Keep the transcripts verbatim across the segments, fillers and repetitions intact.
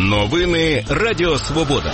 Новини Радіо Свобода.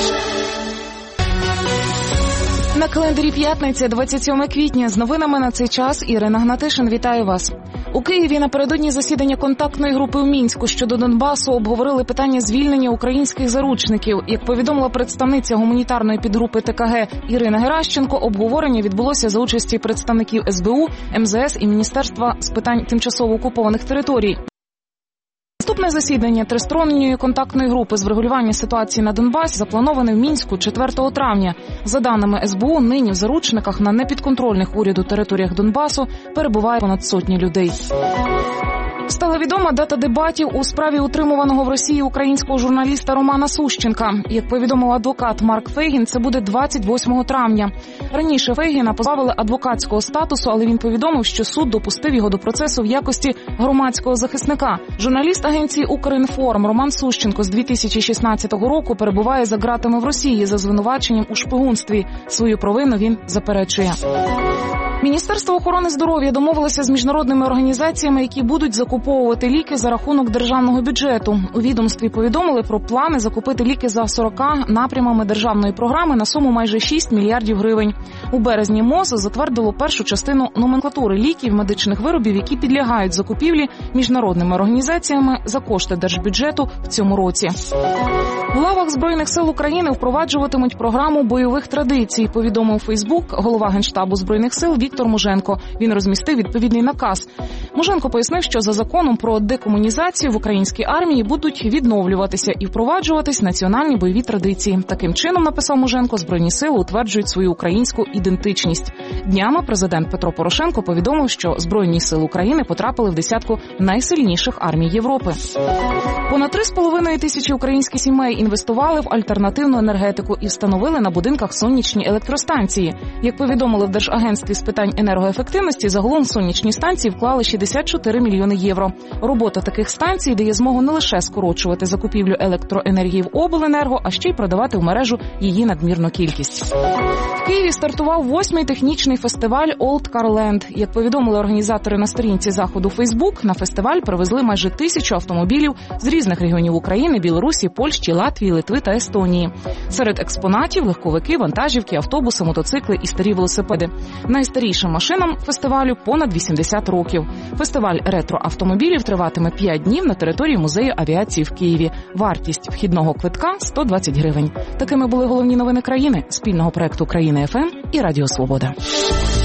На календарі п'ятниця, двадцять сьоме квітня. З новинами на цей час Ірина Гнатишин. Вітаю вас. У Києві напередодні засідання контактної групи в Мінську щодо Донбасу обговорили питання звільнення українських заручників. Як повідомила представниця гуманітарної підгрупи Те Ка Ге Ірина Геращенко, обговорення відбулося за участі представників Ес Бе У, Ем Зе Ес і Міністерства з питань тимчасово окупованих територій. Наступне засідання тристоронньої контактної групи з врегулювання ситуації на Донбасі заплановане в Мінську четвертого травня. За даними Ес Бе У, нині в заручниках на непідконтрольних уряду територіях Донбасу перебуває понад сотні людей. Стала відома дата дебатів у справі утримуваного в Росії українського журналіста Романа Сущенка. Як повідомив адвокат Марк Фейгін, це буде двадцять восьмого травня. Раніше Фейгіна позбавили адвокатського статусу, але він повідомив, що суд допустив його до процесу в якості громадського захисника. Журналіст агенції «Укрінформ» Роман Сущенко з дві тисячі шістнадцятого року перебуває за ґратами в Росії за звинуваченням у шпигунстві. Свою провину він заперечує. Міністерство охорони здоров'я домовилося з міжнародними організаціями, які будуть закуповувати ліки за рахунок державного бюджету. У відомстві повідомили про плани закупити ліки за сорока напрямами державної програми на суму майже шість мільярдів гривень. У березні МОЗ затвердило першу частину номенклатури ліків, медичних виробів, які підлягають закупівлі міжнародними організаціями за кошти держбюджету в цьому році. В лавах Збройних сил України впроваджуватимуть програму бойових традицій, повідомив у Фейсбук голова Генштабу Збройних сил Віктор Муженко. Він розмістив відповідний наказ. Муженко пояснив, що за законом про декомунізацію в українській армії будуть відновлюватися і впроваджуватись національні бойові традиції. Таким чином, написав Муженко, Збройні сили утверджують свою українську ідентичність. Днями президент Петро Порошенко повідомив, що Збройні сили України потрапили в десятку найсильніших армій Європи. Понад три з половиною тисячі українських сімей інвестували в альтернативну енергетику і встановили на будинках сонячні електростанції. Як повідомили в Держагентстві з питань енергоефективності, загалом сонячні станції вклали шістдесят чотири мільйони євро. Робота таких станцій дає змогу не лише скорочувати закупівлю електроенергії в обленерго, а ще й продавати в мережу її надмірну кількість. В Києві стартував восьмий технічний фестиваль Old Car Land. Як повідомили організатори на сторінці заходу Фейсбук, на фестиваль привезли майже тисячу автомобілів з різних регіонів України, Білорусі, Польщі, Латвії, Литви та Естонії. Серед експонатів – легковики, вантажівки, автобуси, мотоцикли і старі велосипеди. Найстарішим машинам фестивалю понад вісімдесят років. Фестиваль ретро-автомобілів триватиме п'ять днів на території музею авіації в Києві. Вартість вхідного квитка – сто двадцять гривень. Такими були головні новини країни, спільного проекту «Країна еф ем» і Радіо Свобода.